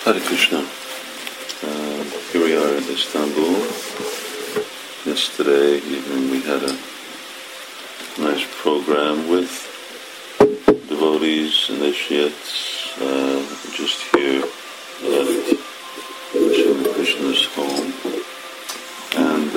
Hare Krishna. Here we are in Istanbul. Yesterday evening we had a nice program with devotees, initiates, just here at Srila Krishna's home. And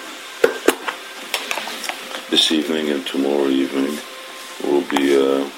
this evening and tomorrow evening we'll be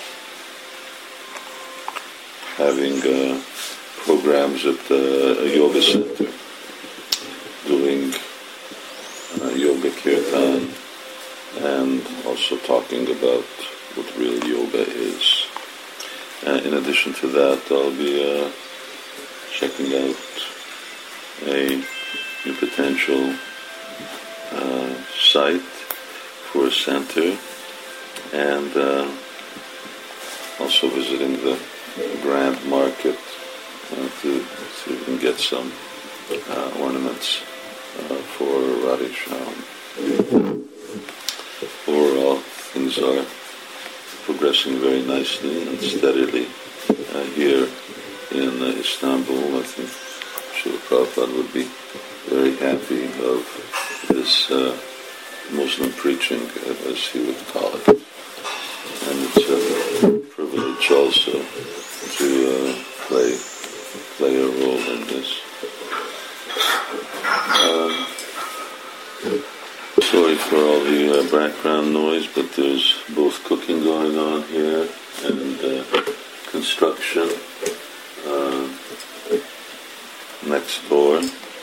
having programs at a yoga center, doing yoga kirtan, and also talking about what real yoga is. In addition to that, I'll be checking out a new potential site for a center, and also visiting the Grand Market to see if we can get some ornaments for Radhesham. Overall, things are progressing very nicely and steadily here in Istanbul. I think Srila Prabhupada would be very happy of this Muslim preaching, as he would call it. And it's a privilege also to play a role in this. Sorry for all the background noise, but there's both cooking going on here and construction next door.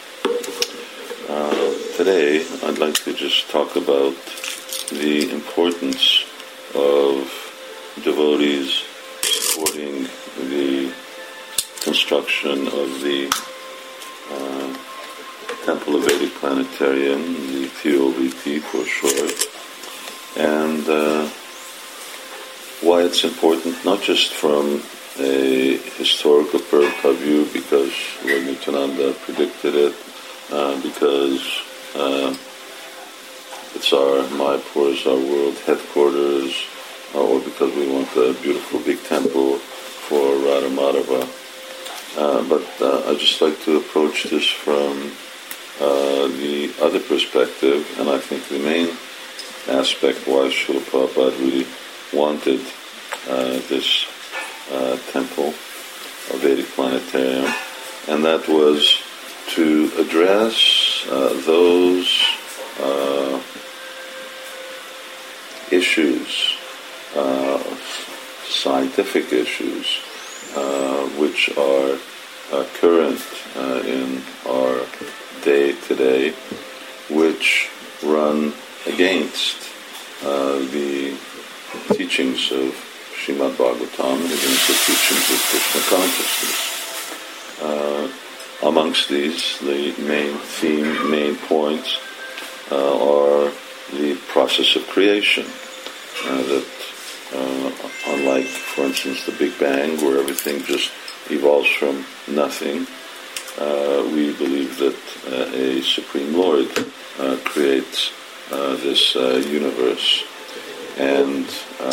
Today I'd like to just talk about the importance of devotees supporting the construction of the Temple of Vedic Planetarium, the TOVP for short, and why it's important, not just from a historical view, because Lord Nityananda predicted it, because it's our Mayapur is our world headquarters, or because we want a beautiful big temple for Radha Madhava. But I just like to approach this from the other perspective, and I think the main aspect why Srila Prabhupada really wanted this temple of Vedic Planetarium, and that was to address those issues, scientific issues, which are current in our day today, which run against the teachings of Srimad Bhagavatam and against the teachings of Krishna consciousness. Amongst these, the main points are the process of creation, that unlike, for instance, the Big Bang, where everything just evolves from nothing, we believe that a Supreme Lord creates this universe. And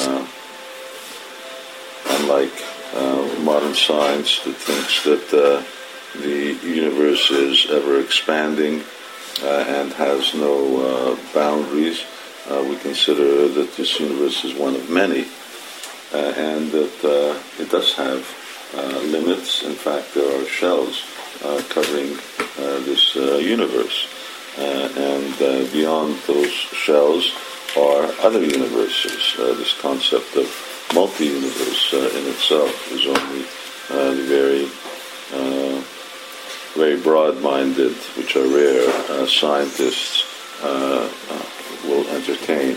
unlike modern science that thinks that the universe is ever expanding and has no boundaries, we consider that this universe is one of many, and that it does have limits. In fact, there are shells covering this universe, and beyond those shells are other universes. This concept of multi-universe in itself is only the very broad-minded, which are rare, scientists will entertain.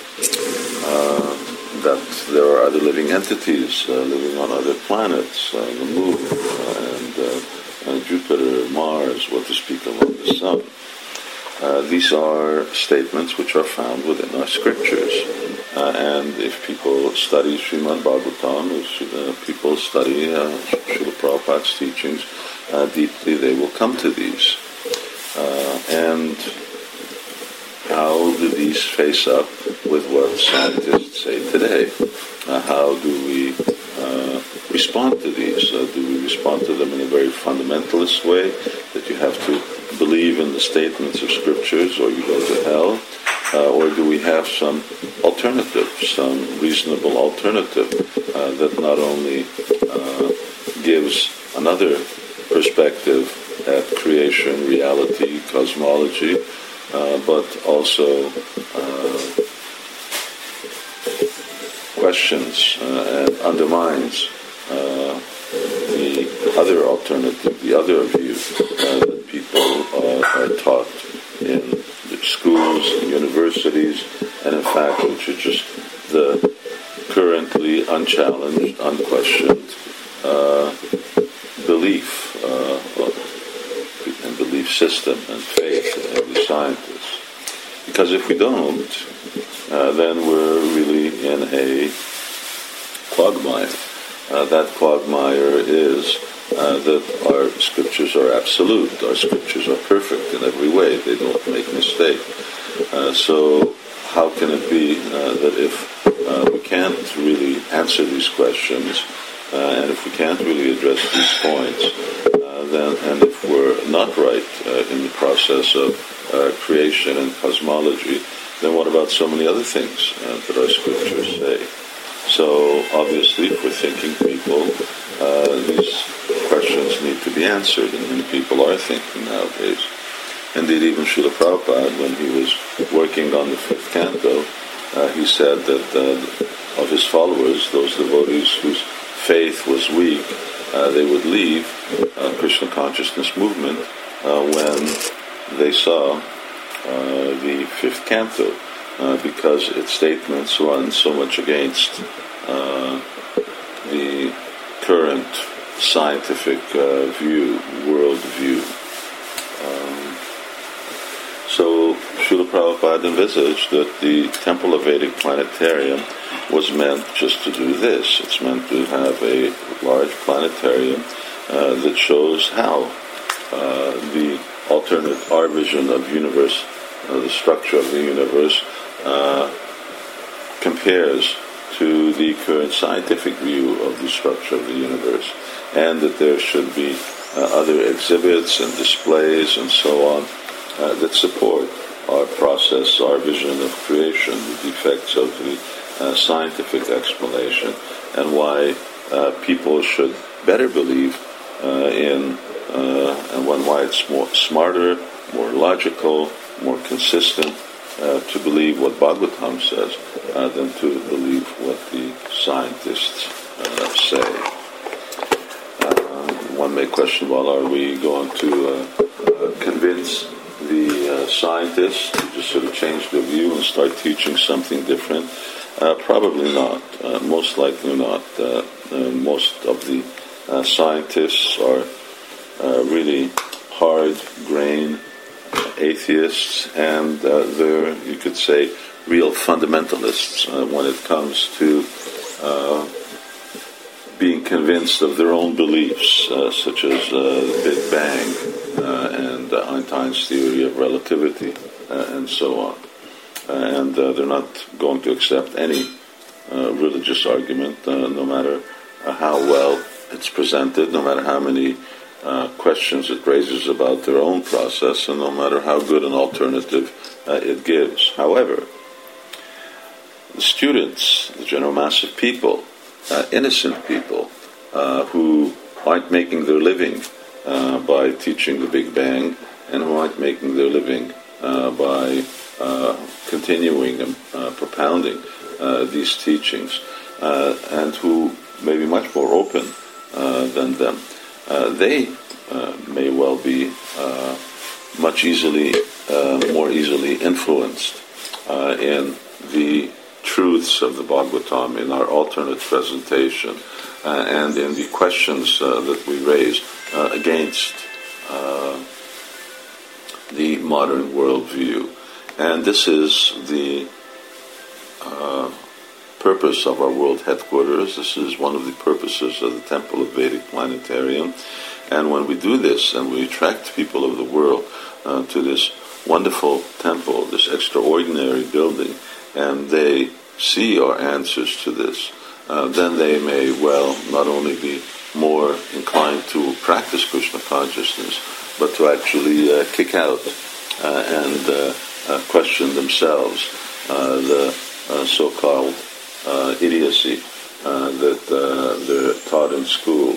That there are other living entities living on other planets, the moon, and Jupiter, Mars, what to speak of on the sun. These are statements which are found within our scriptures. And if people study Srimad Bhagavatam, if people study Srila Prabhupada's teachings deeply, they will come to these. And how do these face up with what scientists say today? How do we respond to these? Do we respond to them in a very fundamentalist way, that you have to believe in the statements of scriptures or you go to hell? Or do we have some alternative, some reasonable alternative that not only gives another perspective at creation, reality, cosmology, but also questions and undermines the other alternative, the other view that people are taught in the schools, universities, and in fact, which are just the currently unchallenged, unquestioned belief and belief system and faith of every scientist. Because if we don't, then we're really in a quagmire. That quagmire is that our scriptures are absolute, our scriptures are perfect in every way, they don't make mistake. So how can it be that if we can't really answer these questions, and if we can't really address these points, then, and if we're not right in the process of creation and cosmology, then what about so many other things that our scriptures say? So obviously, for thinking people, these questions need to be answered, and many people are thinking nowadays. Indeed, even Srila Prabhupada, when he was working on the fifth canto, he said that of his followers, those devotees whose faith was weak, they would leave Krishna consciousness movement when they saw the fifth canto, because its statements run so much against the current scientific world view. So Srila Prabhupada envisaged that the Temple of Vedic Planetarium was meant just to do this. It's meant to have a large planetarium that shows how the alternate, our vision of universe, the structure of the universe, compares to the current scientific view of the structure of the universe, and that there should be other exhibits and displays and so on that support our process, our vision of creation, the defects of the scientific explanation, and why people should better believe in, and why it's more smarter, more logical, more consistent to believe what Bhagavatam says than to believe what the scientists say. One may question, well, are we going to convince the scientists to just sort of change their view and start teaching something different? Probably not. Most likely not. Most of the scientists are really hard-grained atheists, and they're, you could say, real fundamentalists when it comes to being convinced of their own beliefs, such as the Big Bang and Einstein's theory of relativity, and so on. And they're not going to accept any religious argument, no matter how well it's presented, no matter how many questions it raises about their own process, and no matter how good an alternative it gives. However, the students, the general mass of people, innocent people, who aren't making their living by teaching the Big Bang, and who aren't making their living by continuing and propounding these teachings, and who may be much more open than them, they may well be more easily influenced in the truths of the Bhagavatam, in our alternate presentation, and in the questions that we raise against the modern worldview. And this is the purpose of our world headquarters. This is one of the purposes of the Temple of Vedic Planetarium. And when we do this, and we attract people of the world to this wonderful temple, this extraordinary building, and they see our answers to this, then they may well not only be more inclined to practice Krishna consciousness, but to actually kick out and question themselves the so-called idiocy that they're taught in school.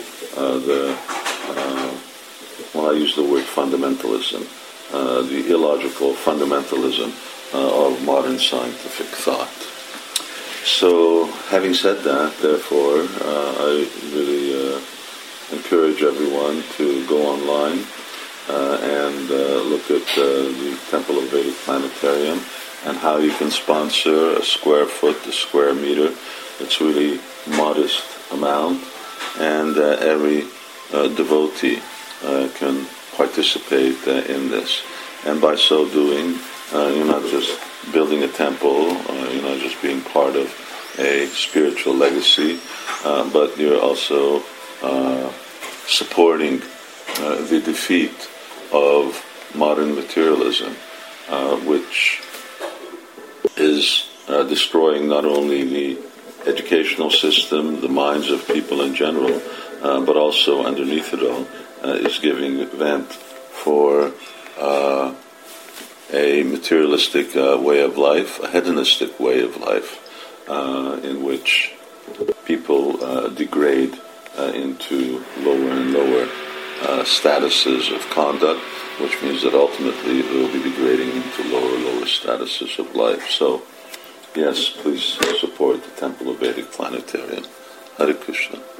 When I use the word fundamentalism, the illogical fundamentalism of modern scientific thought. So, having said that, therefore, I really encourage everyone to go online and look at the Temple of Vedic Planetarium and how you can sponsor a square foot, a square meter. It's really modest amount, and every devotee can participate in this. And by so doing, you're not just building a temple, you're not just being part of a spiritual legacy, but you're also supporting the defeat of modern materialism, which is destroying not only the educational system, the minds of people in general, but also underneath it all is giving vent for a materialistic way of life, a hedonistic way of life, in which people degrade into lower and lower statuses of conduct, which means that ultimately it will be degrading into lower and lower statuses of life. So, yes, please support the Temple of Vedic Planetarium. Hare Krishna.